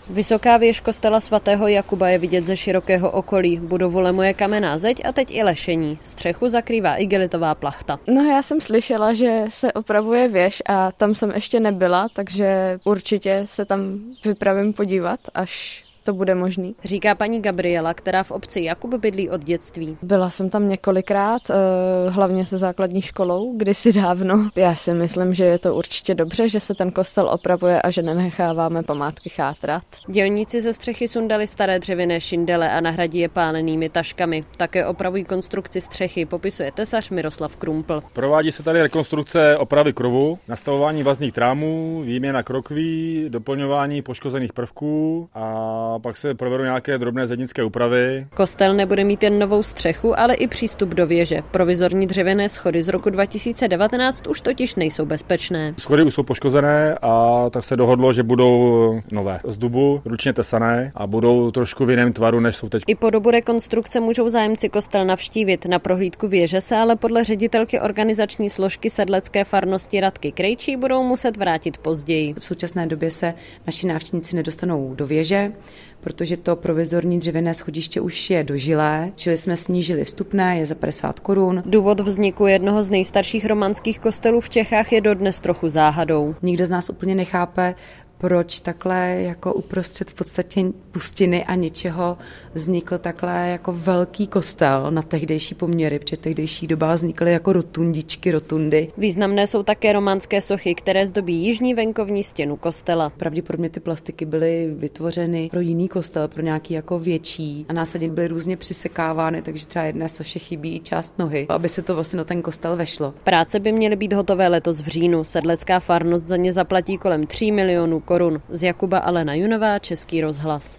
Vysoká věž kostela svatého Jakuba je vidět ze širokého okolí. Budovu lemuje kamenná zeď a teď i lešení. Střechu zakrývá igelitová plachta. No, já jsem slyšela, že se opravuje věž a tam jsem ještě nebyla, takže určitě se tam vypravím podívat, až to bude možný. Říká paní Gabriela, která v obci Jakub bydlí od dětství. Byla jsem tam několikrát, hlavně se základní školou, kdysi dávno. Já si myslím, že je to určitě dobře, že se ten kostel opravuje a že nenecháváme památky chátrat. Dělníci ze střechy sundali staré dřevěné šindele a nahradí je pálenými taškami. Také opravují konstrukci střechy, popisuje tesař Miroslav Krumpl. Provádí se tady rekonstrukce opravy krovu, nastavování vazných trámů, výměna krokví, doplňování poškozených prvků a pak se provedou nějaké drobné zednické úpravy. Kostel nebude mít jen novou střechu, ale i přístup do věže. Provizorní dřevěné schody z roku 2019 už totiž nejsou bezpečné. Schody už jsou poškozené a tak se dohodlo, že budou nové. Z dubu, ručně tesané a budou trošku v jiném tvaru, než jsou teď. I po dobu rekonstrukce můžou zájemci kostel navštívit. Na prohlídku věže se ale podle ředitelky organizační složky sedlecké farnosti Radky Krejčí budou muset vrátit později. V současné době se naši návštěvníci nedostanou do věže, protože to provizorní dřevěné schodiště už je dožilé, čili jsme snížili vstupné, je za 50 korun. Důvod vzniku jednoho z nejstarších románských kostelů v Čechách je dodnes trochu záhadou. Nikdo z nás úplně nechápe, proč takhle jako uprostřed v podstatě pustiny a ničeho vznikl takhle jako velký kostel na tehdejší poměry, protože v tehdejších dobách vznikly jako rotundy. Významné jsou také románské sochy, které zdobí jižní venkovní stěnu kostela. Pravděpodobně ty plastiky byly vytvořeny pro jiný kostel, pro nějaký jako větší a následně byly různě přisekávány, takže třeba jedné soše chybí část nohy, aby se to vlastně na ten kostel vešlo. Práce by měly být hotové letos v říjnu. Sedlecká farnost za ně zaplatí kolem 3 milionů korun. Z Jakuba Alena Junová, Český rozhlas.